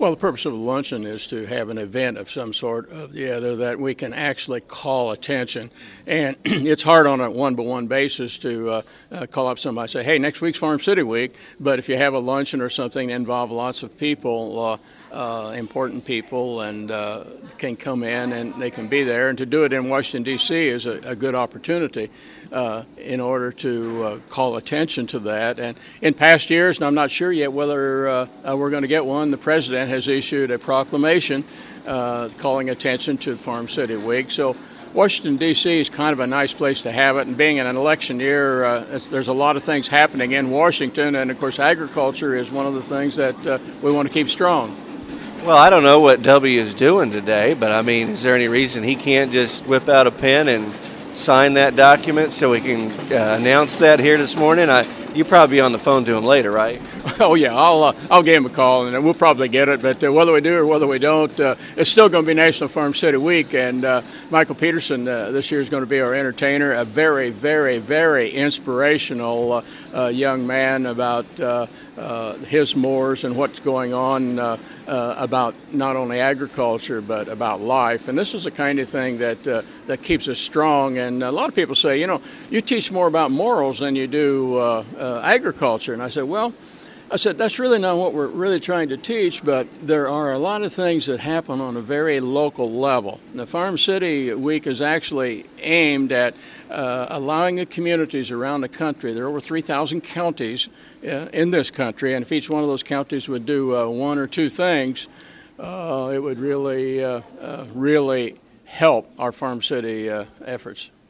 Well, the purpose of the luncheon is to have an event of some sort of the other that we can actually call attention. And it's hard on a one-by-one basis to call up somebody and say, hey, next week's Farm City Week. But if you have a luncheon or something that involves lots of people, important people, and can come in and they can be there. And to do it in Washington, D.C. is a good opportunity in order to call attention to that. And in past years, and I'm not sure yet whether we're going to get one, the President has issued a proclamation calling attention to the Farm City Week. So Washington, D.C. is kind of a nice place to have it, and being an election year, there's a lot of things happening in Washington, and of course agriculture is one of the things that we want to keep strong. Well, I don't know what W is doing today, but I mean, is there any reason he can't just whip out a pen and sign that document so we can announce that here this morning? You'll probably be on the phone to him later, right? Oh yeah, I'll give him a call and we'll probably get it. But whether we do or whether we don't, it's still going to be National Farm City Week. And Michael Peterson this year is going to be our entertainer. A very, very, very inspirational young man about his moors and what's going on about not only agriculture but about life. And this is the kind of thing that keeps us strong. And a lot of people say, you teach more about morals than you do agriculture. And I said, that's really not what we're really trying to teach, but there are a lot of things that happen on a very local level. The Farm City Week is actually aimed at allowing the communities around the country. There are over 3,000 counties in this country, and if each one of those counties would do one or two things, it would really help our Farm City efforts.